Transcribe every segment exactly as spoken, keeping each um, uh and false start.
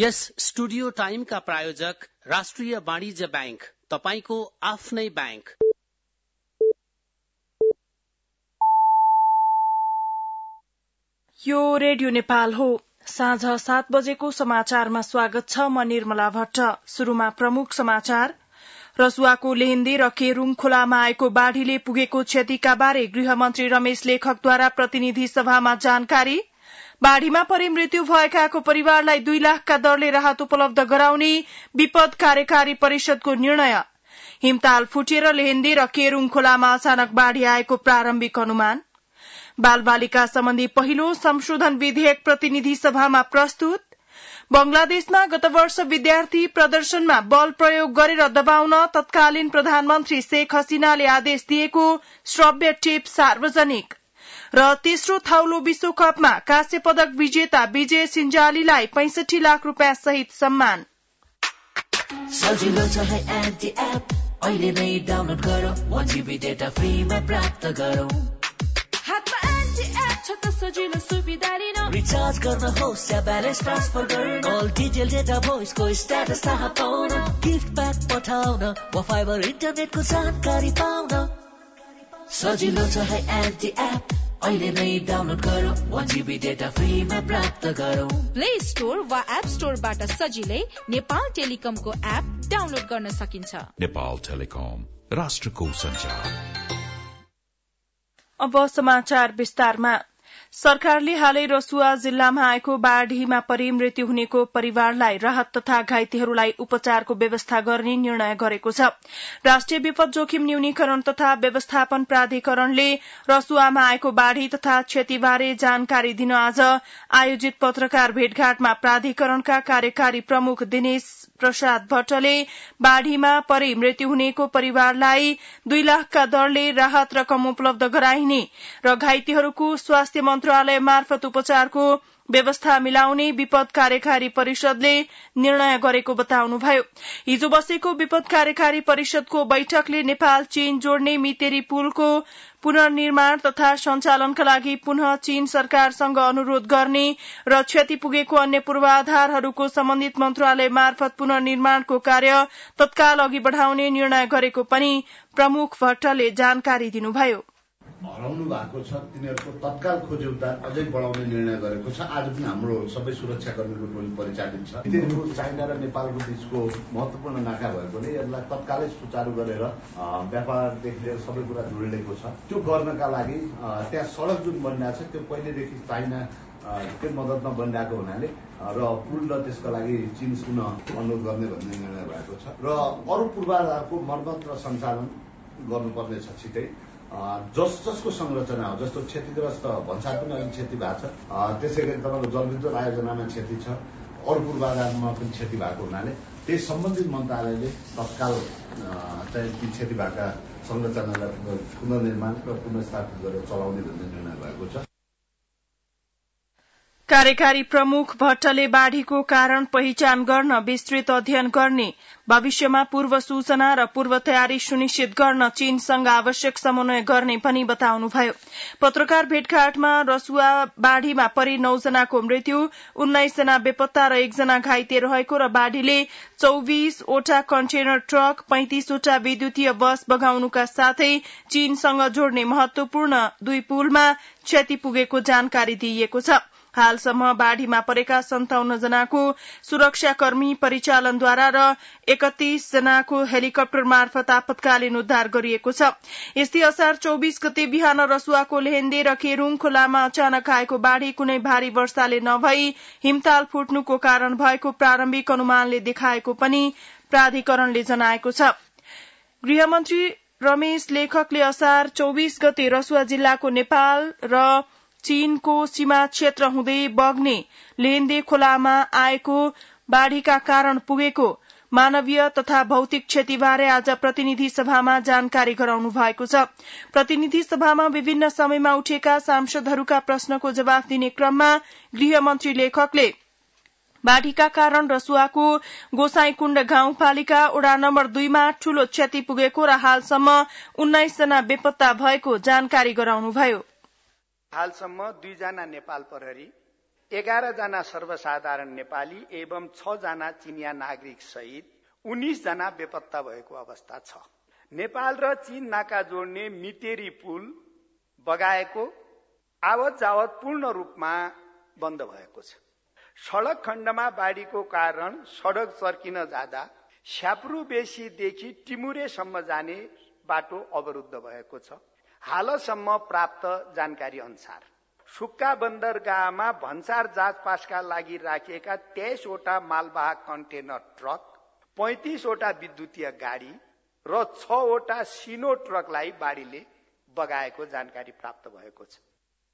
यस studio टाइमका प्रायोजक राष्ट्रिय वाणिज्य बैंक, तपाईको आफ्नै बैंक। यो रेडियो नेपाल हो। साँझ सात बजेको समाचारमा स्वागत छ। म निर्मला भट्ट। शुरूमा प्रमुख समाचार। रसुवाको लेहेन्दी र केरूङ खोलामा आएको बाढ़ीले पुगेको क्षतिका बारे गृहमन्त्री रमेश लेखकद्वारा प्रतिनिधि सभामा जानकारी। बाढ़ीमा परि मृत्यु भएकाको परिवारलाई दुई लाखका दरले राहत उपलब्ध गराउने विपद कार्यकारी परिषदको निर्णय। हिमताल फुटेर लेहेन्दी र केरूङ खोलामा अचानक बाढ़ी आएको प्रारम्भिक अनुमान। बाल बालिका सम्बन्धी पहिलो संशोधन विधेयक प्रतिनिधि सभामा प्रस्तुत। बंगलादेशमा गत वर्ष विद्यार्थी प्रदर्शनमा बल प्रयोग गरेर दबाउन तत्कालीन प्रधानमन्त्री शेख हसीनाले आदेश दिएको श्रव्य टेप सार्वजनिक। र तेस्रो थाउलो विश्वकपमा कांस्य पदक विजेता विजय सिन्जालीलाई पैंसठी लाख रूपियाँ सहित सम्मान। सजिलो छ है एन्टी एप, अहिले नै डाउनलोड गरौ, एक जीबी डेटा फ्रीमा प्राप्त गरौ। हातमा एन्टी एप छ त सजिलो सुविधा लिन, रिचार्ज गर्न होस् या ब्यालेन्स ट्रान्सफर गर्न, अल डिटेल डेटा भोइसको स्ट्याटस थाहा पाउन, गिफ्ट प्याक पठाउन वा फाइबर इन्टरनेटको जानकारी पाउन। सजिलो छ है एन्टी एप, अहिले नै डाउनलोड गरौ, एक जीबी डेटा फ्रीमा प्राप्त गरौ। प्ले स्टोर वा एप स्टोरबाट सजिलै नेपाल टेलिकमको एप डाउनलोड गर्न सकिन्छ। नेपाल टेलिकम, राष्ट्रको सञ्चार। अब समाचार विस्तारमा। सरकारले हालै रसुवा जिल्लामा आएको बाढ़ीमा परि मृत्यु हुनेको परिवारलाई राहत तथा घाइतेहरूलाई उपचारको व्यवस्था गर्ने निर्णय गरेको छ। राष्ट्रिय विपद जोखिम न्यूनीकरण तथा व्यवस्थापन प्राधिकरणले रसुवामा आएको बाढ़ी तथा क्षतिबारे जानकारी दिन आज आयोजित पत्रकार भेटघाटमा प्राधिकरणका कार्यकारी प्रमुख दिनेश प्रसाद भट्टले बाढ़ीमा परि मृत्यु हुनेको परिवारलाई दुई लाखका दरले राहत रकम उपलब्ध गराइने र घाइतेहरूको स्वास्थ्य मन्त्रालय मार्फत उपचारको व्यवस्था मिलाउने विपद कार्यकारी परिषदले निर्णय गरेको बताउनुभयो। हिजो बसेको विपद कार्यकारी परिषदको बैठकले नेपाल चीन जोड्ने मितेरी पुलको पुनर्निर्माण तथा सञ्चालनका लागि पुनः चीन सरकारसँग अनुरोध गर्ने र क्षति पुगेको अन्य पूर्वाधारहरूको सम्बन्धित मन्त्रालय मार्फत पुनर्निर्माणको कार्य तत्काल अघि बढ़ाउने निर्णय गरेको पनि प्रमुख भट्टले जानकारी दिनुभयो। हराउनु भएको छ तिनीहरूको तत्काल खोज उद्धार अझै बढाउने निर्णय गरेको छ। आज पनि हाम्रो सबै सुरक्षाकर्मीको टोली परिचालित छ। तिनीहरू चाइना र नेपालको बीचको महत्वपूर्ण नाका भएकोले यसलाई तत्कालै सुचारू गरेर व्यापारदेखि लिएर सबै कुरा जोडिएको छ। त्यो गर्नका लागि त्यहाँ सड़क जुन बनिरहेको छ त्यो पहिलेदेखि चाइना त्यो मद्दतमा बनिरहेको हुनाले र पुल र त्यसका लागि चीन पुनः अनुरोध गर्ने भन्ने निर्णय भएको छ र अरू पूर्वाधारको मर्मत र सञ्चालन गर्नुपर्ने छ छिटै। जस जसको संरचना हो, जस्तो क्षतिग्रस्त भन्सार पनि अलिक क्षति भएको छ, त्यसै गरी तपाईँको जलविद्युत आयोजनामा क्षति छ, अरू पूर्वाधारमा पनि क्षति भएको हुनाले त्यही सम्बन्धित मन्त्रालयले तत्काल चाहिँ ती क्षति भएका संरचनालाई पुनर्निर्माण र पुनर्स्थापित गरेर चलाउने भन्ने निर्णय भएको छ। कार्यकारी प्रमुख भट्टले बाढ़ीको कारण पहिचान गर्न विस्तृत अध्ययन गर्ने, भविष्यमा पूर्व सूचना र पूर्व तयारी सुनिश्चित गर्न चीनसँग आवश्यक समन्वय गर्ने पनि बताउनुभयो। पत्रकार भेटघाटमा रसुवा बाढ़ीमा परि नौ जनाको मृत्यु, उन्नाइस जना बेपत्ता र एकजना घाइते रहेको र बाढ़ीले चौबीसवटा कन्टेनर ट्रक, पैंतिसवटा विद्युतीय बस बगाउनुका साथै चीनसँग जोड्ने महत्वपूर्ण दुई पुलमा क्षति पुगेको जानकारी दिइएको छ। हालसम्म बाढ़ीमा परेका सन्ताउन्न जनाको सुरक्षाकर्मी परिचालनद्वारा र एकतीस जनाको हेलिकप्टर मार्फत आपतकालीन उद्धार गरिएको छ। यस्तै असार चौबीस गते बिहान रसुवाको लेहेन्दी र केरूङ खोलामा अचानक आएको बाढ़ी कुनै भारी वर्षाले नभई हिमताल फुट्नुको कारण भएको प्रारम्भिक अनुमानले देखाएको पनि प्राधिकरणले जनाएको छ। गृहमन्त्री रमेश लेखकले असार चौबीस गते रसुवा जिल्लाको नेपाल र चीनको सीमा क्षेत्र हुँदै बग्ने लेहेन्दी खोलामा आएको बाढ़ीका कारण पुगेको मानवीय तथा भौतिक क्षतिबारे आज प्रतिनिधि सभामा जानकारी गराउनु भएको छ। प्रतिनिधि सभामा विभिन्न समयमा उठेका सांसदहरूका प्रश्नको जवाफ दिने क्रममा गृहमन्त्री लेखकले बाढ़ीका कारण रसुवाको गोसाईकुण्ड गाउँपालिका वडा नम्बर दुईमा ठूलो क्षति पुगेको र हालसम्म उन्नाइस जना बेपत्ता भएको जानकारी गराउनुभयो। हालसम्म दुईजना नेपाल प्रहरी, एघार जना सर्वसाधारण नेपाली एवं छ जना चिनिया नागरिक सहित उन्नाइस जना बेपत्ता भएको अवस्था छ। नेपाल र चीन नाका जोड्ने मितेरी पुल बगाएको आवत जावत पूर्ण रूपमा बन्द भएको छ। सड़क खण्डमा बाढीको कारण सड़क चर्किन जाँदा स्याप्रू बेसीदेखि टिमुरेसम्म जाने बाटो अवरुद्ध भएको छ। हालसम्म प्राप्त जानकारी अनुसार सुक्खा बन्दरगाहमा भन्सार जाँचपासका लागि राखिएका तेइसवटा मालवाहक कन्टेनर ट्रक, पैंतिसवटा विद्युतीय गाडी र छवटा सिनो ट्रकलाई बाढीले बगाएको जानकारी प्राप्त भएको छ।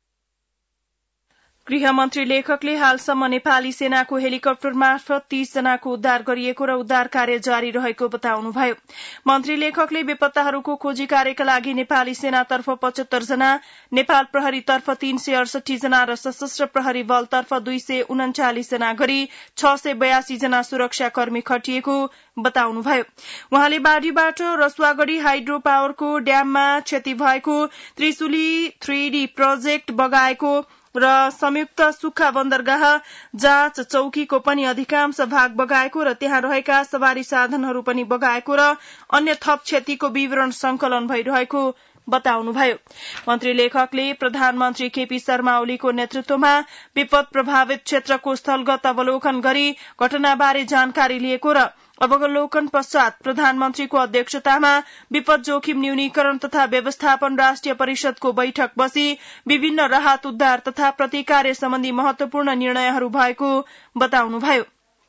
गृहमन्त्री लेखकले हालसम्म नेपाली सेनाको हेलिकप्टर मार्फत तीस जनाको उद्धार गरिएको र उद्धार कार्य जारी रहेको बताउनुभयो। मन्त्री लेखकले बेपत्ताहरूको खोजी कार्यका लागि नेपाली सेनातर्फ पचहत्तर जना, नेपाल प्रहरीतर्फ तीन सय अडसठी जना र सशस्त्र प्रहरी बलतर्फ दुई सय उन्चालिस जना गरी छ सय बयासी जना सुरक्षाकर्मी खटिएको बताउनुभयो। उहाँले बाढ़ीबाट रसुवागढ़ी हाइड्रो पावरको ड्याममा क्षति भएको, त्रिशुली थ्री डी प्रोजेक्ट बगाएको र संयुक्त सुक्खा बन्दरगाह जाँच चौकीको पनि अधिकांश भाग बगाएको र त्यहाँ रहेका सवारी साधनहरू पनि बगाएको र अन्य थप क्षतिको विवरण संकलन भइरहेको बताउनुभयो। मन्त्री लेखकले प्रधानमन्त्री केपी शर्मा ओलीको नेतृत्वमा विपद प्रभावित क्षेत्रको स्थलगत अवलोकन गरी घटनाबारे जानकारी लिएको र अवलोकन पश्चात प्रधानमन्त्रीको अध्यक्षतामा विपद जोखिम न्यूनीकरण तथा व्यवस्थापन राष्ट्रिय परिषदको बैठक बसी विभिन्न राहत उद्धार तथा प्रतिकार सम्बन्धी महत्वपूर्ण निर्णयहरू भएको बताउनुभयो।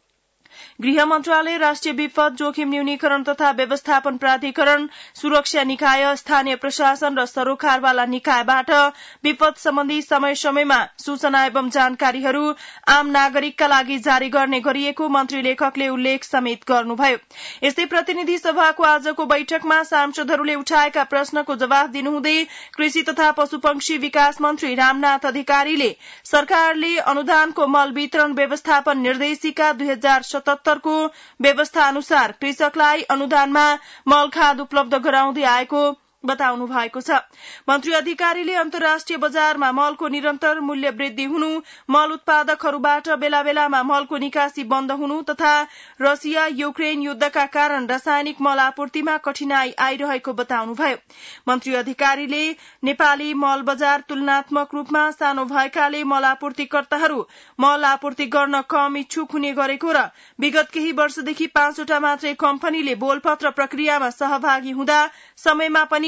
गृह मन्त्रालय, राष्ट्रिय विपद जोखिम न्यूनीकरण तथा व्यवस्थापन प्राधिकरण, सुरक्षा निकाय, स्थानीय प्रशासन र सरोकारवाला निकायबाट विपद सम्बन्धी समय समयमा सूचना एवं जानकारीहरू आम नागरिकका लागि जारी गर्ने गरिएको मन्त्री लेखकले उल्लेख समेत गर्नुभयो। यस्तै प्रतिनिधि सभाको आजको बैठकमा सांसदहरूले उठाएका प्रश्नको जवाफ दिनुहुँदै कृषि तथा पशुपक्षी विकास मन्त्री रामनाथ अधिकारीले सरकारले अनुदानको मल वितरण व्यवस्थापन निर्देशिका दुई हजार सतहत्तरको व्यवस्था अनुसार कृषकलाई अनुदानमा मल खाद उपलब्ध गराउँदै आएको बताउनु भएको छ। मन्त्री अधिकारीले अन्तर्राष्ट्रिय बजारमा मलको निरन्तर मूल्य वृद्धि हुनु, मल उत्पादकहरूबाट बेला बेलामा मलको निकासी बन्द हुनु तथा रसिया युक्रेन युद्धका कारण रासायनिक मल आपूर्तिमा कठिनाई आइरहेको बताउनुभयो। मन्त्री अधिकारीले नेपाली मल बजार तुलनात्मक रूपमा सानो भएकाले मल आपूर्तिकर्ताहरू मल आपूर्ति गर्न कम इच्छुक हुने गरेको र विगत केही वर्षदेखि पाँचवटा मात्रै कम्पनीले बोलपत्र प्रक्रियामा सहभागी हुँदा समयमा पनि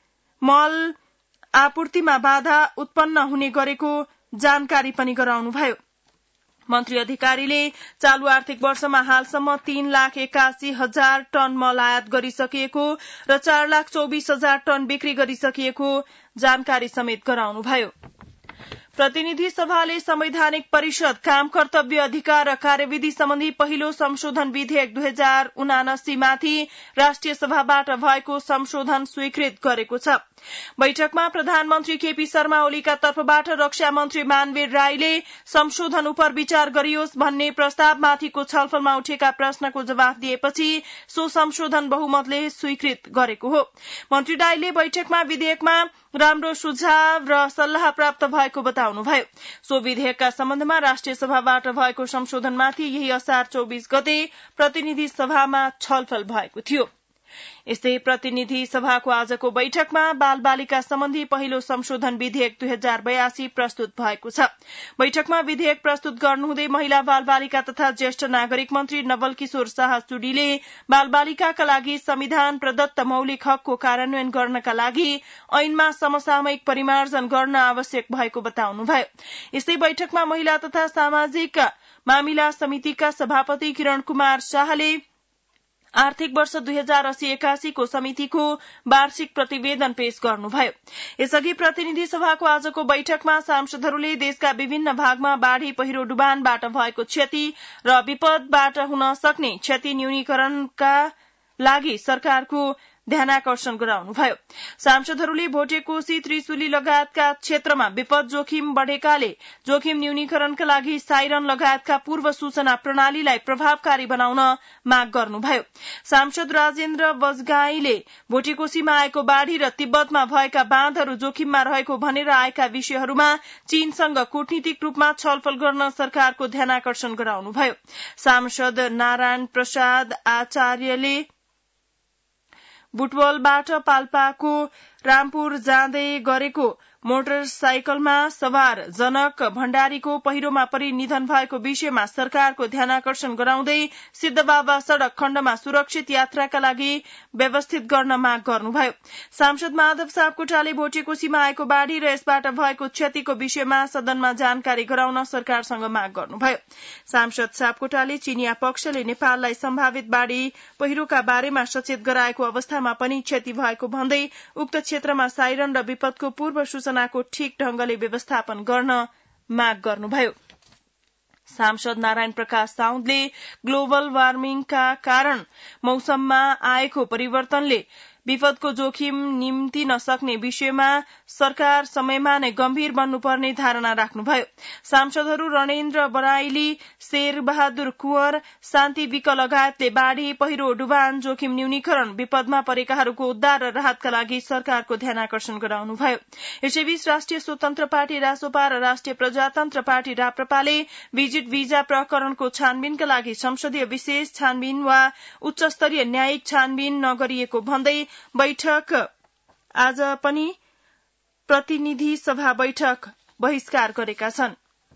मल आपूर्तिमा बाधा उत्पन्न हुने गरेको जानकारी पनि गराउनुभयो। मन्त्री अधिकारीले चालू आर्थिक वर्षमा हालसम्म तीन लाख एकासी हजार टन मल आयात गरिसकिएको र चार लाख चौबिस हजार टन बिक्री गरिसकिएको जानकारी समेत गराउनुभयो। प्रतिनिधि सभाले संवैधानिक परिषद, काम कर्तव्य अधिकार र कार्यविधि सम्बन्धी पहिलो संशोधन विधेयक दुई हजार उनासी माथि राष्ट्रिय सभाबाट भएको संशोधन स्वीकृत गरेको छ। बैठकमा प्रधानमन्त्री केपी शर्मा ओलीका तर्फबाट रक्षा मन्त्री मानवीर राईले संशोधन उप विचार गरियोस् भन्ने प्रस्तावमाथिको छलफलमा उठेका प्रश्नको जवाफ दिएपछि सो संशोधन बहुमतले स्वीकृत गरेको हो। मन्त्री राईले बैठकमा विधेयकमा राम्रो सुझाव र सल्लाह प्राप्त भएको बताउनुभयो। सो विधेयकका सम्बन्धमा राष्ट्रिय सभाबाट भएको संशोधनमाथि यही असार चौबिस गते प्रतिनिधि सभामा छलफल भएको थियो। यस्तै प्रतिनिधि सभाको आजको बैठकमा बाल बालिका सम्बन्धी पहिलो संशोधन विधेयक दुई हजार बयासी प्रस्तुत भएको छ। बैठकमा विधेयक प्रस्तुत गर्नुहुँदै महिला बाल बालिका तथा ज्येष्ठ नागरिक मन्त्री नवल किशोर शाह चुडीले बाल बालिकाका लागि संविधान प्रदत्त मौलिक हकको कार्यान्वयन गर्नका लागि ऐनमा समसामयिक परिमार्जन गर्न आवश्यक भएको बताउनुभयो। यस्तै बैठकमा महिला तथा सामाजिक मामिला समितिका सभापति किरण कुमार शाहले आर्थिक वर्ष दुई हजार अस्सी एकासी को समितिको वार्षिक प्रतिवेदन पेश गर्नुभयो। यसअघि प्रतिनिधि सभाको आजको बैठकमा सांसदहरूले देशका विभिन्न भागमा बाढ़ी, पहिरो, डुबानबाट भएको क्षति र विपदबाट हुन सक्ने क्षति न्यूनीकरणका लागि सरकारको ध्यानाकर्षण गराउनुभयो। सांसदहरूले भोटेकोशी, त्रिशुली लगायतका क्षेत्रमा विपद जोखिम बढ़ेकाले जोखिम न्यूनीकरणका लागि साइरन लगायतका पूर्व सूचना प्रणालीलाई प्रभावकारी बनाउन माग गर्नुभयो। सांसद राजेन्द्र बजगाईले भोटेकोशीमा आएको बाढ़ी र तिब्बतमा भएका बाँधहरू जोखिममा रहेको भनेर आएका विषयहरूमा चीनसँग कूटनीतिक रूपमा छलफल गर्न सरकारको ध्यानाकर्षण गराउनुभयो। सांसद नारायण प्रसाद आचार्यले बुटवलबाट पाल्पाको रामपुर जाँदै गरेको मोटरसाइकलमा सवार जनक भण्डारीको पहिरोमा परि निधन भएको विषयमा सरकारको ध्यानाकर्षण गराउँदै सिद्धबाबा सड़क खण्डमा सुरक्षित यात्राका लागि व्यवस्थित गर्न माग गर्नुभयो। सांसद माधव सापकोटाले भोटेकोशीमा आएको बाढ़ी र यसबाट भएको क्षतिको विषयमा सदनमा जानकारी गराउन सरकारसँग माग गर्नुभयो। सांसद सापकोटाले चीनिया पक्षले नेपाललाई सम्भावित बाढ़ी पहिरोका बारेमा सचेत गराएको अवस्थामा पनि क्षति भएको भन्दै उक्त क्षेत्रमा साइरन र विपदको पूर्व सूचनाको ठीक ढंगले व्यवस्थापन गर्न माग गर्नुभयो। सांसद नारायण प्रकाश साउदले ग्लोबल वार्मिङका कारण मौसममा आएको परिवर्तनले विपदको जोखिम निम्तिन सक्ने विषयमा सरकार समयमा नै गम्भीर बन्नुपर्ने धारणा राख्नुभयो। सांसदहरू रणेन्द्र बराइली, शेर बहादुर कुंवर, शान्ति विक लगायतले बाढ़ी, पहिरो, डुबान जोखिम न्यूनीकरण, विपदमा परेकाहरूको उद्धार र राहतका लागि सरकारको ध्यानाकर्षण गराउनुभयो। यसैबीच राष्ट्रिय स्वतन्त्र पार्टी रासोपा र राष्ट्रिय प्रजातन्त्र पार्टी राप्रपाले भिजिट वीजा प्रकरणको छानबिनका लागि संसदीय विशेष छानबिन वा उच्च स्तरीय न्यायिक छानबिन नगरिएको भन्दै बैठक आज पनि प्रतिनिधि सभा बैठक बहिष्कार गरेका छन्।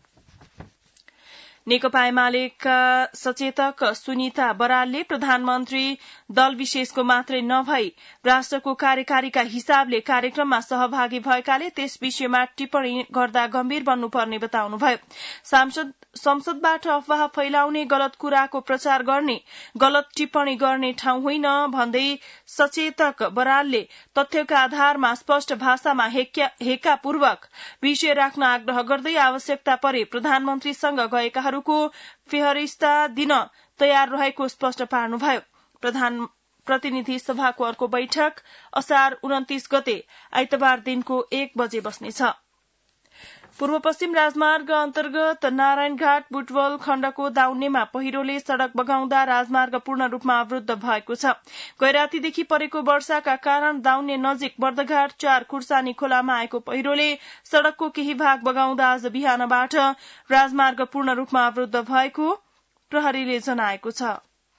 नेकपा एमालेका सचेतक सुनिता बरालले प्रधानमन्त्री दल विशेषको मात्रै नभई राष्ट्रको कार्यकारीका हिसाबले कार्यक्रममा सहभागी भएकाले त्यस विषयमा टिप्पणी गर्दा गम्भीर बन्नुपर्ने बताउनुभयो। सांसद संसदबाट अफवाह फैलाउने, गलत कुराको प्रचार गर्ने, गलत टिप्पणी गर्ने ठाउँ होइन भन्दै सचेतक बरालले तथ्यका आधारमा स्पष्ट भाषामा हेक्कापूर्वक विषय राख्न आग्रह गर्दै आवश्यकता परे प्रधानमन्त्रीसँग गएकाहरूको फेहरिस्ता दिन तयार रहेको स्पष्ट पार्नुभयो। प्रधान प्रतिनिधि सभाको अर्को बैठक असार उन्तीस गते आइतबार दिनको एक बजे बस्नेछ। पूर्व पश्चिम राजमार्ग अन्तर्गत नारायणघाट बुटवल खण्डको दाउन्नेमा पहिरोले सड़क बगाउँदा राजमार्ग पूर्ण रूपमा अवरूद्ध भएको छ। गैरातीदेखि परेको वर्षाका कारण दाउन्ने नजिक बर्दघाट चार खुर्सानी खोलामा आएको पहिरोले सड़कको केही भाग बगाउँदा आज बिहानबाट राजमार्ग पूर्ण रूपमा अवरूद्ध भएको प्रहरीले जनाएको छ।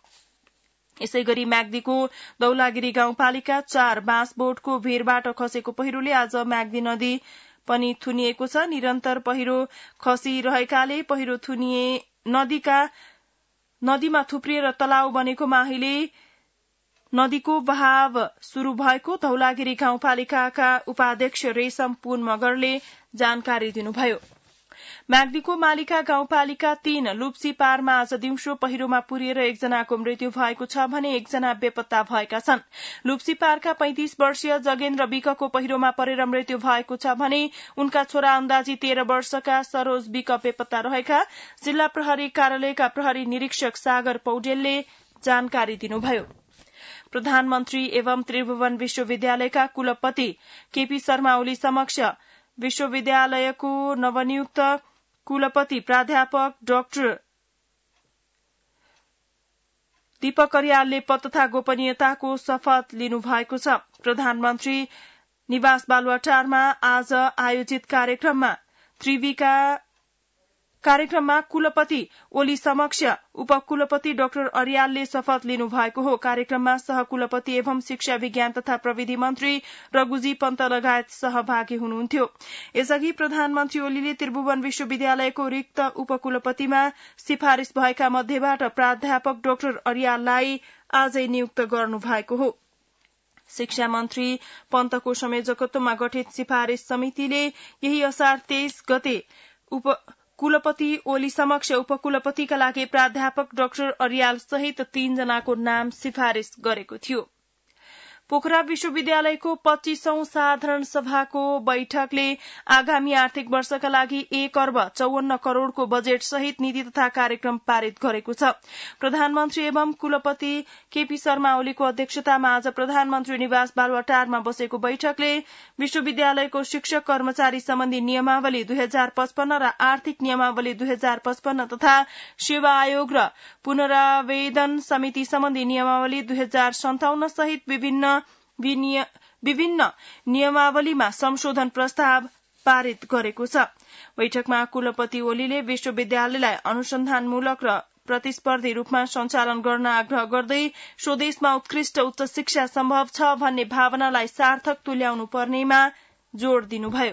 यसै गरी म्याग्दीको दौलागिरी गाउँपालिका चार बाँसबोटको भेरबाट खसेको पहिरोले आज म्याग्दी नदी पनि थुनिएको छ। निरन्तर पहिरो खसिरहेकाले पहिरो थुनिए नदीका नदीमा थुप्रिएर तलाउ बनेकोमा अहिले नदीको बहाव शुरू भएको धौलागिरी गाउँपालिकाका उपाध्यक्ष रेशम पुन मगरले जानकारी दिनुभयो। म्याग्दीको मालिका गाउँपालिका तीन लुप्सी पारमा आज दिउँसो पहिरोमा पुरिएर एकजनाको मृत्यु भएको छ भने एकजना बेपत्ता भएका छन्। लुप्सी पारका पैंतिस वर्षीय जगेन्द्र विकको पहिरोमा परेर मृत्यु भएको छ भने उनका छोरा अन्दाजी तेह्र वर्षका सरोज विक बेपत्ता रहेका जिल्ला प्रहरी कार्यालयका प्रहरी निरीक्षक सागर पौडेलले जानकारी दिनुभयो। प्रधानमन्त्री एवं त्रिभुवन विश्वविद्यालयका कुलपति केपी शर्मा ओली समक्ष विश्वविद्यालयको नवनियुक्त कुलपति प्राध्यापक डाक्टर दीपक अर्यालले पद तथा गोपनीयताको शपथ लिनु भएको छ। प्रधानमन्त्री निवास बालुवाटारमा आज आयोजित कार्यक्रममा त्रिवीका कार्यक्रममा कुलपति ओली समक्ष उपकुलपति डाक्टर अर्यालले शपथ लिनु भएको हो। कार्यक्रममा सहकुलपति एवं शिक्षा विज्ञान तथा प्रविधि मन्त्री रघुजी पन्त लगायत सहभागी हुनुहुन्थ्यो। यसअघि प्रधानमन्त्री ओलीले त्रिभुवन विश्वविद्यालयको रिक्त उपकुलपतिमा सिफारिश भएका मध्येबाट प्राध्यापक डाक्टर अर्याललाई आजै नियुक्त गर्नु भएको हो। शिक्षा मन्त्री पन्तको संयोजकत्वमा गठित सिफारिश समितिले यही असार तेइस गते उप कुलपति ओली समक्ष उपकुलपतिका लागि प्राध्यापक डाक्टर अर्याल सहित तीनजनाको नाम सिफारिश गरेको थियो। पोखरा विश्वविद्यालयको पच्चीसौं साधारण सभाको बैठकले आगामी आर्थिक वर्षका लागि एक अर्ब चौवन्न करोड़को बजेट सहित नीति तथा कार्यक्रम पारित गरेको छ। प्रधानमन्त्री एवं कुलपति केपी शर्मा ओलीको अध्यक्षतामा आज प्रधानमन्त्री निवास बालुवाटारमा बसेको बैठकले विश्वविद्यालयको शिक्षक कर्मचारी सम्बन्धी नियमावली दुई हजार पचपन्न र आर्थिक नियमावली दुई हजार पचपन्न तथा सेवा आयोग र पुनरावेदन समिति सम्बन्धी नियमावली दुई हजार सन्ताउन्न सहित विभिन्न विभिन्न नियमावलीमा संशोधन प्रस्ताव पारित गरेको छ। बैठकमा कुलपति ओलीले विश्वविद्यालयलाई अनुसन्धानमूलक र प्रतिस्पर्धी रूपमा सञ्चालन गर्न आग्रह गर्दै स्वदेशमा उत्कृष्ट उच्च शिक्षा सम्भव छ भन्ने भावनालाई सार्थक तुल्याउनु पर्नेमा जोड़ दिनुभयो।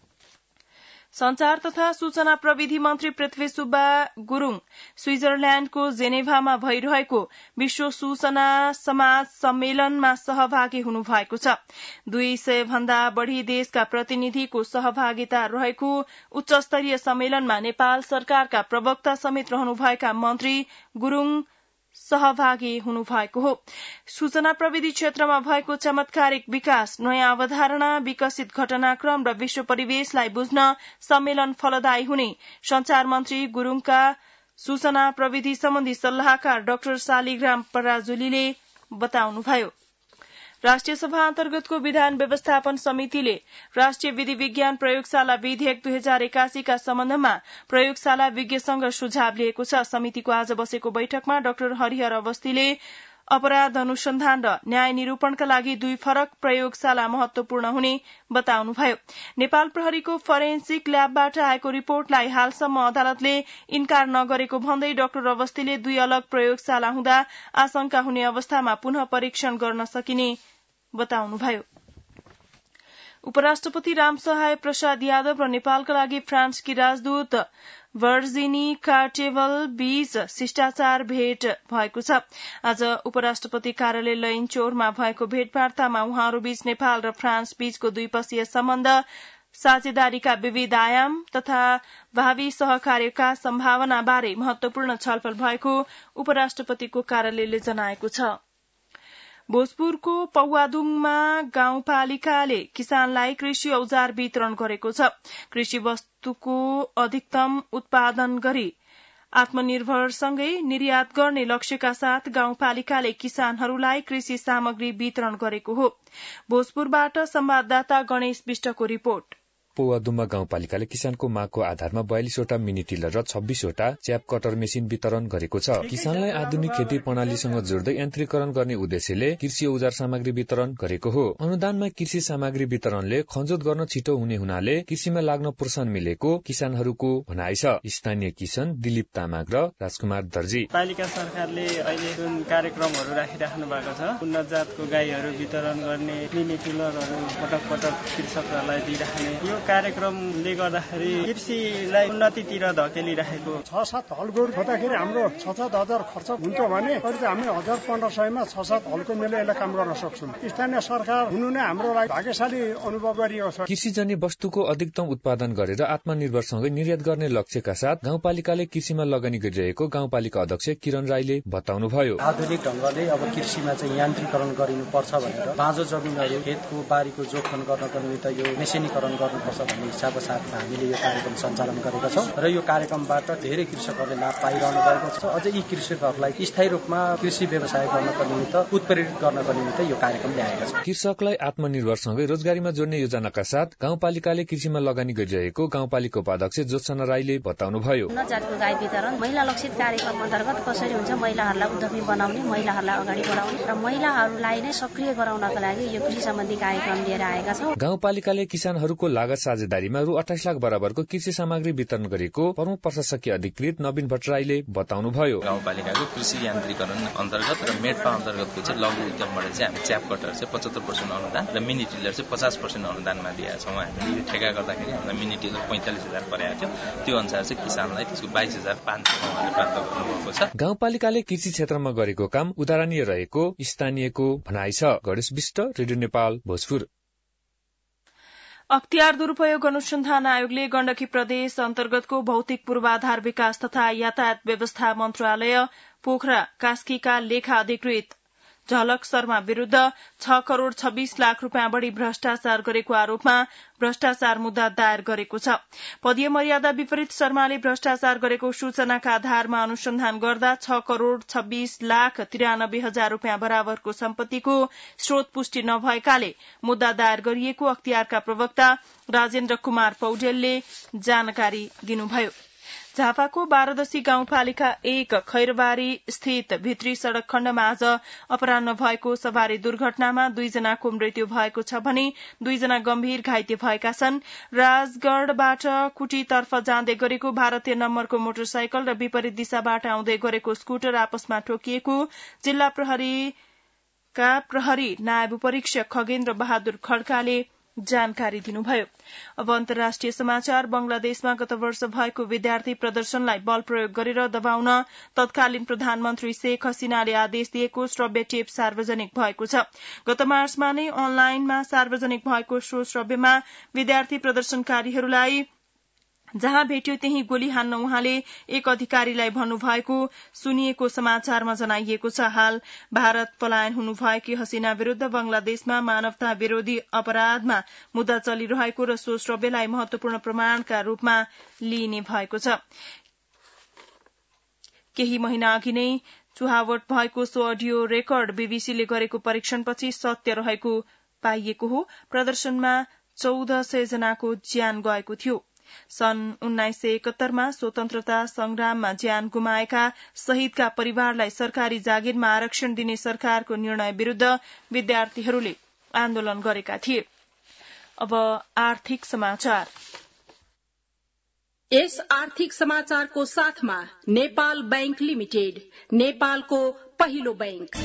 संचार तथा सूचना प्रविधि मन्त्री पृथ्वी सुब्बा गुरूङ स्विजरल्याण्डको जेनेभामा भइरहेको विश्व सूचना समाज सम्मेलनमा सहभागी हुनुभएको छ। दुई सय भन्दा बढ़ी देशका प्रतिनिधिको सहभागिता रहेको उच्च स्तरीय सम्मेलनमा नेपाल सरकारका प्रवक्ता समेत रहनुभएका मन्त्री गुरूङ सहभागी हुनुभएको हो। सूचना प्रविधि क्षेत्रमा भएको चमत्कारिक विकास, नयाँ अवधारणा, विकसित घटनाक्रम र विश्व परिवेशलाई बुझ्न सम्मेलन फलदायी हुने संचार मन्त्री गुरूङका सूचना प्रविधि सम्बन्धी सल्लाहकार डाक्टर शालिग्राम पराजुलीले बताउनुभयो। राष्ट्रिय सभा अन्तर्गतको विधान व्यवस्थापन समितिले राष्ट्रिय विधि विज्ञान प्रयोगशाला विधेयक दुई हजार एकासीका सम्बन्धमा प्रयोगशाला विज्ञसँग सुझाव लिएको छ। समितिको आज बसेको बैठकमा डाक्टर हरिहर अवस्थीले अपराध अनुसन्धान र न्याय निरूपणका लागि दुई फरक प्रयोगशाला महत्वपूर्ण हुने बताउनुभयो। नेपाल प्रहरीको फरेन्सिक ल्याबबाट आएको रिपोर्टलाई हालसम्म अदालतले इन्कार नगरेको भन्दै डाक्टर अवस्थीले दुई अलग प्रयोगशाला हुँदा आशंका हुने अवस्थामा पुनः परीक्षण गर्न सकिने बताउनुभयो। उपराष्ट्रपति रामसहाय प्रसाद यादव र नेपालका लागि फ्रान्सकी राजदूत भर्जिनी कार्टेवल बीच शिष्टाचार भेट भएको छ। आज उपराष्ट्रपति कार्यालय लैनचौरमा भएको भेटवार्तामा उहाँहरूबीच नेपाल र फ्रान्स बीचको द्विपक्षीय सम्बन्ध, साझेदारीका विविध आयाम तथा भावी सहकार्यका सम्भावना बारे महत्वपूर्ण छलफल भएको उपराष्ट्रपतिको कार्यालयले जनाएको छ। भोजपुरको पौवादुङमा गाउँपालिकाले किसानलाई कृषि औजार वितरण गरेको छ। कृषि वस्तुको अधिकतम उत्पादन गरी आत्मनिर्भरसँगै निर्यात गर्ने लक्ष्यका साथ गाउँपालिकाले किसानहरूलाई कृषि सामग्री वितरण गरेको हो। भोजपुरबाट संवाददाता गणेश विष्टको रिपोर्ट। पौवादुम्मा गाउँपालिकाले किसानको मागको आधारमा बयालिसवटा मिनी टिलर र छब्बीसवटा च्याप कटर मेसिन वितरण गरेको छ। किसानलाई आधुनिक खेती प्रणालीसँग जोड्दै यन्त्रीकरण गर्ने उद्देश्यले कृषि औजार सामग्री वितरण गरेको हो। अनुदानमा कृषि सामग्री वितरणले खनजोत गर्न छिटो हुने हुनाले कृषिमा लाग्न प्रोत्साहन मिलेको किसानहरूको भनाइ छ। स्थानीय किसान दिलीप तामाङ र राजकुमार दर्जी। पालिका सरकारले अहिले जुन कार्यक्रमहरू राखिराख्नु भएको छ, उन्नत जातको गाईहरू वितरण गर्ने, मिनी टिलरहरू पटक पटक कृषकहरूलाई दिइराख्ने, यो कार्यक्रमले गर्दाखेरि कृषिलाई उन्नतितिर धकेलिरहेको छ। सात हल गोरु खोज्दाखेरि हाम्रो छ सात हजार खर्च हुन्थ्यो भने अहिले हामी हजार पन्ध्र सयमा छ सात हलको मिले यसलाई काम गर्न सक्छौँ। स्थानीय सरकार हुनु नै हाम्रो लागि भाग्यशाली अनुभव गरिएको छ। कृषिजन्य वस्तुको अधिकतम उत्पादन गरेर आत्मनिर्भरसँगै निर्यात गर्ने लक्ष्यका साथ गाउँपालिकाले कृषिमा लगानी गरिरहेको गाउँपालिका अध्यक्ष किरण राईले बताउनुभयो। आधुनिक ढंगले अब कृषिमा चाहिँ यान्त्रिकरण गरिनुपर्छ भनेर बाँझो जमिनहरू खेतको बारीको जोखन गर्नको निमित्त यो मेसिनीकरण गर्नुपर्छ भन्ने इच्छाको साथ हामीले यो कार्यक्रम सञ्चालन गरेका छौँ र यो कार्यक्रमबाट धेरै कृषकहरूले लाभ पाइरहनु भएको छ। अझै यी कृषकहरूलाई स्थायी रूपमा कृषि व्यवसाय गर्नको निमित्त उत्प्रेरित गर्नको निमित्त यो कार्यक्रम ल्याएका छौँ। कृषकलाई आत्मनिर्भरसँगै रोजगारीमा जोड्ने योजनाका साथ गाउँपालिकाले कृषिमा लगानी गरिरहेको गाउँपालिका उपाध्यक्ष ज्योत्सना राईले बताउनुभयो। उन्नत जातको गाई वितरण महिला लक्षित कार्यक्रम अन्तर्गत कसरी हुन्छ, महिलाहरूलाई उद्यमी बनाउने, महिलाहरूलाई अगाडि बढाउने र महिलाहरूलाई नै सक्रिय गराउनका लागि यो कृषि सम्बन्धी कार्यक्रम लिएर आएका छौँ। गाउँपालिकाले किसानहरूको लागत साझेदारीमा रु अठाइस लाख बराबरको कृषि सामग्री वितरण गरेको प्रमुख प्रशासकीय अधिकृत नवीन भट्टराईले बताउनुभयो। गाउँपालिकाको कृषि यान्त्रिकरण अन्तर्गत र मेडपा अन्तर्गतको चाहिँ लघु उद्यमबाट चाहिँ हामी च्याप कटर चाहिँ पचहत्तर पर्सेन्ट अनुदान र मिनी टिलर चाहिँ पचास पर्सेन्ट अनुदानमा दिएका छौँ। हामीले ठेका गर्दाखेरि हामीलाई मिनी टिलर पैंतालिस हजार परेको थियो, त्यो अनुसार चाहिँ किसानलाई त्यसको बाइस हजार पाँच सय प्राप्त गर्नुभएको छ। गाउँपालिकाले कृषि क्षेत्रमा गरेको काम उदाहरणीय रहेको स्थानीयको भनाइ छ। गणेश विष्ट, रेडियो नेपाल, भोजपुर। अख्तियार दुरूपयोग अनुसन्धान आयोगले गण्डकी प्रदेश अन्तर्गतको भौतिक पूर्वाधार विकास तथा यातायात व्यवस्था मन्त्रालय पोखरा कास्कीका लेखा अधिकृत झलक शर्मा विरूद्ध छ करोड़ छब्बीस लाख रूपियाँ बढ़ी भ्रष्टाचार गरेको आरोपमा भ्रष्टाचार मुद्दा दायर गरेको छ। पदीय मर्यादा विपरीत शर्माले भ्रष्टाचार गरेको सूचनाका आधारमा अनुसन्धान गर्दा छ करोड़ छब्बीस लाख त्रियानब्बे हजार रूपियाँ बराबरको सम्पत्तिको स्रोत पुष्टि नभएकाले मुद्दा दायर गरिएको अख्तियारका प्रवक्ता राजेन्द्र कुमार पौडेलले जानकारी दिनुभयो। झापाको बाह्रदशी गाउँपालिका एक खैरबारी स्थित भित्री सड़क खण्डमा आज अपराह्न भएको सवारी दुर्घटनामा दुईजनाको मृत्यु भएको छ भने दुईजना गम्भीर घाइते भएका छन्। राजगढ़बाट कुटीतर्फ जाँदै गरेको भारतीय नम्बरको मोटरसाइकल र विपरीत दिशाबाट आउँदै गरेको स्कूटर आपसमा ठोकिएको जिल्ला प्रहरीका प्रहरी नायब परीक्षक खगेन्द्र बहादुर खड्काले जानकारी दिनुभयो। अब अन्तर्राष्ट्रिय समाचार। बंगलादेशमा गत वर्ष भएको विद्यार्थी प्रदर्शनलाई बल प्रयोग गरेर दबाउन तत्कालीन प्रधानमन्त्री शेख हसीनाले आदेश दिएको श्रव्य टेप सार्वजनिक भएको छ। गत मार्चमा नै अनलाइनमा सार्वजनिक भएको सो श्रव्यमा विद्यार्थी प्रदर्शनकारीहरूलाई जहाँ भेट्यो त्यही गोली हान्न उहाँले एक अधिकारीलाई भन्नुभएको सुनिएको समाचारमा जनाइएको छ। हाल भारत पलायन हुनुभएकी हसीना विरूद्ध बंगलादेशमा मानवता विरोधी अपराधमा मुद्दा चलिरहेको र सो श्रव्यलाई महत्वपूर्ण प्रमाणका रूपमा लिइने भएको छ। केही महिना अघि नै चुहावट भएको सो अडियो रेकर्ड बीबीसीले गरेको परीक्षणपछि सत्य रहेको पाइएको हो। प्रदर्शनमा चौध सय जनाको ज्यान गएको थियो। सन् उन्नाइस सय एकहत्तरमा स्वतन्त्रता संग्राममा ज्यान गुमाएका शहीदका परिवारलाई सरकारी जागिरमा आरक्षण दिने सरकारको निर्णय विरूद्ध विद्यार्थीहरूले आन्दोलन गरेका थिए। अब आर्थिक समाचार। यस आर्थिक समाचारको साथमा नेपाल बैंक लिमिटेड, नेपालको पहिलो बैंक।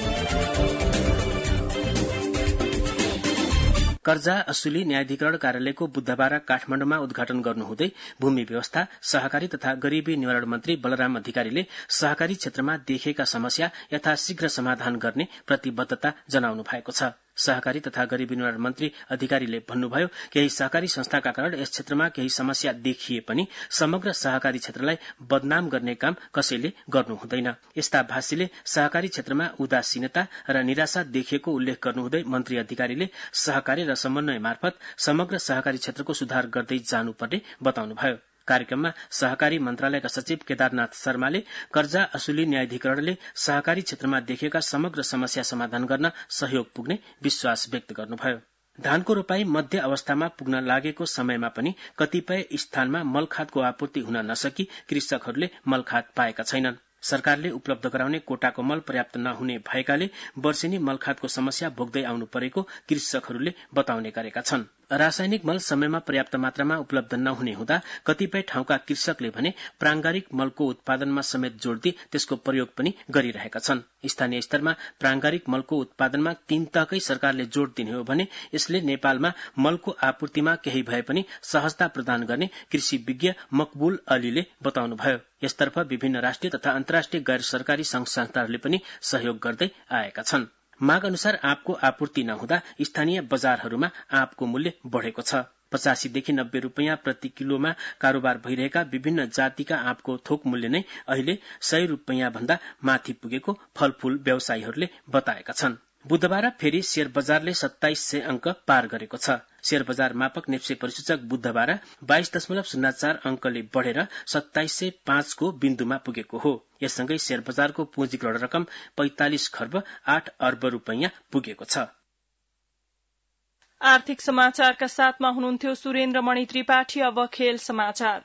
कर्जा असुली न्यायाधिकरण कार्यालयको बुधबार काठमाडौँमा उद्घाटन गर्नुहुँदै भूमि व्यवस्था, सहकारी तथा गरीबी निवारण मन्त्री बलराम अधिकारीले सहकारी क्षेत्रमा देखिएका समस्या यथाशीघ्र समाधान गर्ने प्रतिबद्धता जनाउनु भएको छ। सहकारी तथा गरीबी निवारण मन्त्री अधिकारीले भन्नुभयो, केही सहकारी संस्थाका कारण यस क्षेत्रमा केही समस्या देखिए पनि समग्र सहकारी क्षेत्रलाई बदनाम गर्ने काम कसैले गर्नु हुँदैन। यस्ता भाष्यले सहकारी क्षेत्रमा उदासीनता र निराशा देखिएको उल्लेख गर्नुहुँदै मन्त्री अधिकारीले सहकारी र समन्वय मार्फत समग्र सहकारी क्षेत्रको सुधार गर्दै जानुपर्ने बताउनुभयो। कार्यक्रममा सहकारी मन्त्रालयका सचिव केदारनाथ शर्माले कर्जा असुली न्यायाधिकरणले सहकारी क्षेत्रमा देखिएका समग्र समस्या समाधान गर्न सहयोग पुग्ने विश्वास व्यक्त गर्नुभयो। धानको रोपाई मध्य अवस्थामा पुग्न लागेको समयमा पनि कतिपय स्थानमा मलखादको आपूर्ति हुन नसकी कृषकहरूले मलखाद पाएका छैनन्। सरकारले उपलब्ध गराउने कोटाको मल पर्याप्त नहुने भएकाले वर्षेनी मलखादको समस्या भोग्दै आउनु परेको कृषकहरूले बताउने गरेका छन्। रासायनिक मल समयमा पर्याप्त मात्रामा उपलब्ध नहुने हुँदा कतिपय ठाउँका कृषकले भने प्रांगारिक मलको उत्पादनमा समेत जोड़ दिई त्यसको प्रयोग पनि गरिरहेका छन्। स्थानीय स्तरमा प्रांगारिक मलको उत्पादनमा तीन तहकै सरकारले जोड़ दिने हो भने यसले नेपालमा मलको आपूर्तिमा केही भए पनि सहजता प्रदान गर्ने कृषि विज्ञ मकबुल अलीले बताउनुभयो। यसतर्फ विभिन्न राष्ट्रिय तथा अन्तर्राष्ट्रिय गैर सरकारी संघ संस्थाहरूले पनि सहयोग गर्दै आएका छन्। माग अनुसार आँपको आपूर्ति नहुँदा स्थानीय बजारहरूमा आँपको मूल्य बढ़ेको छ। पचासीदेखि नब्बे रूपियाँ प्रति किलोमा कारोबार भइरहेका विभिन्न जातिका आँपको थोक मूल्य नै अहिले सय रूपियाँ भन्दा माथि पुगेको फलफूल व्यवसायीहरूले बताएका छन्। बुधबार फेरि शेयर बजारले सत्ताइस सय अंक पार गरेको छ। शेयर बजार मापक नेप्से परिसूचक बुधबार बाइस दशमलव शून्य चार अंकले बढ़ेर सत्ताइस सय पाँचको बिन्दुमा पुगेको हो। यससँगै शेयर बजारको पुँजीकरण रकम पैंतालिस खर्ब आठ अर्ब रूपियाँ पुगेको छ। आर्थिक समाचारका साथमा हुनुहुन्थ्यो सुरेन्द्र मणि त्रिपाठी। अब खेल समाचार।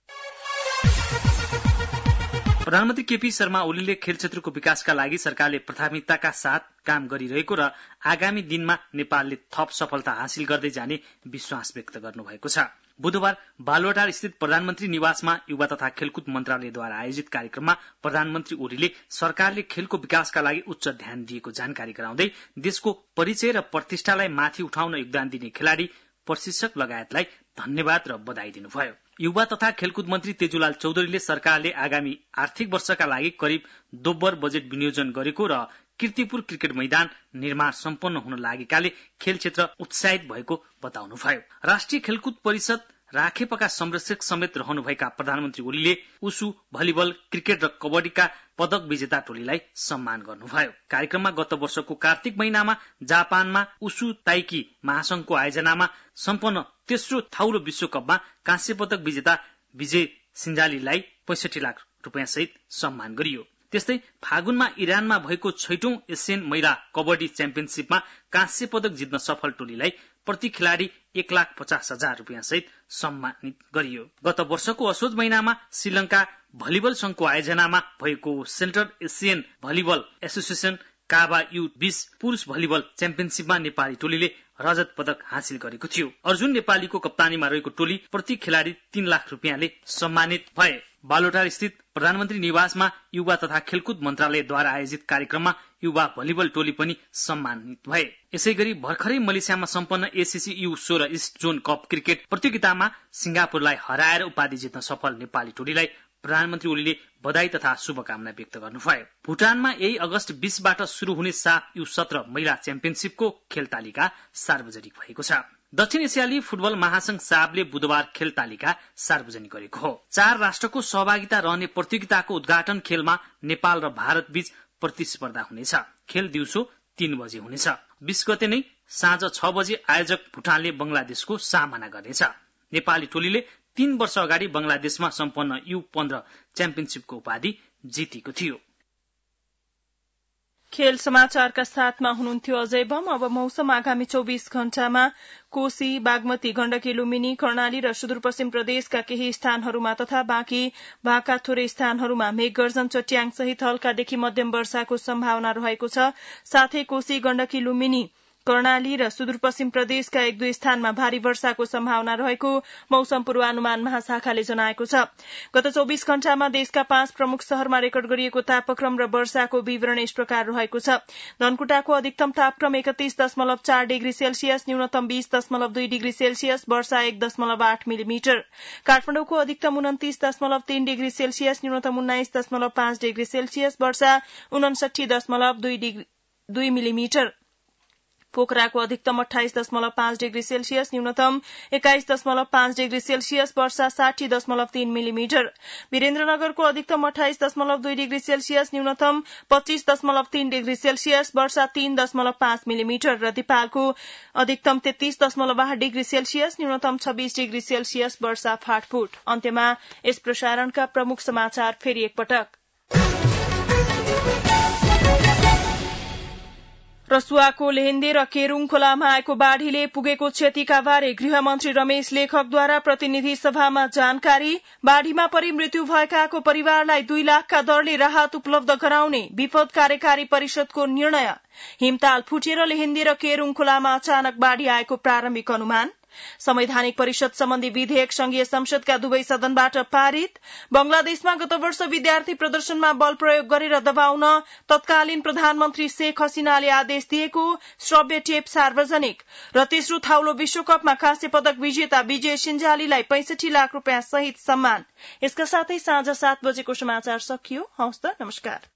प्रधानमन्त्री केपी शर्मा ओलीले खेल क्षेत्रको विकासका लागि सरकारले प्राथमिकताका साथ काम गरिरहेको र आगामी दिनमा नेपालले थप सफलता हासिल गर्दै जाने विश्वास व्यक्त गर्नुभएको छ। बुधबार बालुवाटार स्थित प्रधानमन्त्री निवासमा युवा तथा खेलकुद मन्त्रालयद्वारा आयोजित कार्यक्रममा प्रधानमन्त्री ओलीले सरकारले खेलको विकासका लागि उच्च ध्यान दिएको जानकारी गराउँदै देशको परिचय र प्रतिष्ठालाई माथि उठाउन योगदान दिने खेलाड़ी, प्रशिक्षक लगायतलाई धन्यवाद र बधाई दिनुभयो। युवा तथा खेलकुद मन्त्री तेजुलाल चौधरीले सरकारले आगामी आर्थिक वर्षका लागि करिब दोब्बर बजेट विनियोजन गरेको र कीर्तिपुर क्रिकेट मैदान निर्माण सम्पन्न हुन लागेकाले खेल क्षेत्र उत्साहित भएको बताउनुभयो। राष्ट्रिय खेलकुद परिषद राखेपका संरक्षक समेत रहनुभएका प्रधानमन्त्री ओलीले उसु, भलिबल, क्रिकेट र कबड्डीका पदक विजेता टोलीलाई सम्मान गर्नुभयो। कार्यक्रममा गत वर्षको कार्तिक महिनामा जापानमा उसु ताइकी महासंघको आयोजनामा सम्पन्न तेस्रो थाउलो विश्वकपमा काँस्य पदक विजेता विजय सिन्जालीलाई पैंसठी लाख रुपियाँ सहित सम्मान गरियो। त्यस्तै फागुनमा इरानमा भएको छैटौं एसियन महिला कबड्डी च्याम्पियनशीपमा काँस्य पदक जित्न सफल टोलीलाई प्रति खेलाड़ी एक लाख पचास हजार रुपियाँ सहित सम्मानित गरियो। गत वर्षको असोज महिनामा श्रीलंका भलिबल संघको आयोजनामा भएको सेन्ट्रल एसियन भलिबल एसोसिएसन काबा यु बीस पुरुष भलिबल च्याम्पियनशीपमा नेपाली टोलीले रजत पदक हासिल गरेको थियो। अर्जुन नेपालीको कप्तानीमा रहेको टोली प्रति खेलाड़ी तीन लाख रुपियाँले सम्मानित भए। बालोटार स्थित प्रधानमन्त्री निवासमा युवा तथा खेलकुद मन्त्रालयद्वारा आयोजित कार्यक्रममा युवा भलिबल टोली पनि सम्मानित भए। यसैगरी भर्खरै मलेसियामा सम्पन्न एसीसी यु सोह्र इस्ट जोन कप क्रिकेट प्रतियोगितामा सिंगापुरलाई हराएर उपाधि जित्न सफल नेपाली टोलीलाई प्रधानमन्त्री ओलीले बधाई तथा शुभकामना व्यक्त गर्नुभयो। भुटानमा यही अगस्त बीसबाट शुरू हुने साफ यु सत्र महिला च्याम्पियनशीपको खेल तालिका सार्वजनिक भएको छ। दक्षिण एसियाली फुटबल महासंघ साबले बुधबार खेल तालिका सार्वजनिक गरेको हो। चार राष्ट्रको सहभागिता रहने प्रतियोगिताको उद्घाटन खेलमा नेपाल र भारत बीच प्रतिस्पर्धा हुनेछ। खेल दिउँसो तीन बजे हुनेछ। बीस गते नै साँझ छ बजे आयोजक भुटानले बंगलादेशको सामना गर्नेछ। नेपाली टोलीले तीन वर्ष अगाडि बंगलादेशमा सम्पन्न यु पन्ध्र च्याम्पियनशीपको उपाधि जितेको थियो। खेल समाचारका साथमा हुनुहुन्थ्यो अजय बम। अब मौसम आगामी चौबीस घण्टामा कोशी, बागमती, गण्डकी, लुम्बिनी, कर्णाली र सुदूरपश्चिम प्रदेशका केही स्थानहरूमा तथा बाँकी भागका थोरै स्थानहरूमा मेघगर्जन, चट्याङ सहित हल्कादेखि मध्यम वर्षाको सम्भावना रहेको छ। साथै कोशी, गण्डकी, लुम्बिनी, कर्णाली र सुदूरपश्चिम प्रदेशका एक दुई स्थानमा भारी वर्षाको सम्भावना रहेको मौसम पूर्वानुमान महाशाखाले जनाएको छ। गत चौबीस घण्टामा देशका पाँच प्रमुख शहरमा रेकर्ड गरिएको तापक्रम र वर्षाको विवरण यस प्रकार रहेको छ। धनकुटाको अधिकतम तापक्रम एकतीस दशमलव चार डिग्री सेल्सियस, न्यूनतम बीस दशमलव दुई डिग्री सेल्सियस, वर्षा एक दशमलव आठ मिलिमिटर। काठमाडौँको अधिकतम उन्तिस दशमलव तीन डिग्री सेल्सियस, न्यूनतम उन्नाइस दशमलव पाँच डिग्री सेल्सियस, वर्षा उनसठी दशमलव दुई मिलिमिटर। पोखराको अधिकतम अठाइस दशमलव पाँच डिग्री सेल्सियस, न्यूनतम एक्काइस दशमलव पाँच डिग्री सेल्सियस, वर्षा साठी दशमलव तीन मिलिमिटर। वीरेन्द्रनगरको अधिकतम अठाइस दशमलव दुई डिग्री सेल्सियस, न्यूनतम पच्चीस दशमलव तीन डिग्री सेल्सियस, वर्षा तीन दशमलव पाँच मिलिमिटर र दिपालको अधिकतम तेत्तीस दशमलव आठ डिग्री सेल्सियस, न्यूनतम छब्बीस डिग्री सेल्सियस, वर्षा फाटफुट। अन्त्यमा यस प्रसारणका प्रमुख समाचार फेरि एकपटक। रसुवाको लेहेन्दे र केरूङ खोलामा आएको बाढ़ीले पुगेको क्षतिका बारे गृहमन्त्री रमेश लेखकद्वारा प्रतिनिधि सभामा जानकारी। बाढ़ीमा परि मृत्यु भएकाको परिवारलाई दुई लाखका दरले राहत उपलब्ध गराउने विपद कार्यकारी परिषदको निर्णय। हिमताल फुटेर लेहेन्दे र केरूङ खोलामा अचानक बाढ़ी आएको प्रारम्भिक अनुमान। संवैधानिक परिषद सम्बन्धी विधेयक संघीय संसदका दुवै सदनबाट पारित। बंगलादेशमा गत वर्ष विद्यार्थी प्रदर्शनमा बल प्रयोग गरेर दबाउन तत्कालीन प्रधानमन्त्री शेख हसीनाले आदेश दिएको श्रव्य टेप सार्वजनिक। र तेस्रो थाउलो विश्वकपमा काँस्य पदक विजेता विजय सिन्जालीलाई पैंसठी लाख रुपियाँ सहित सम्मान। यसका साथै साँझ सात बजेको समाचार सकियो। हवस् त, नमस्कार।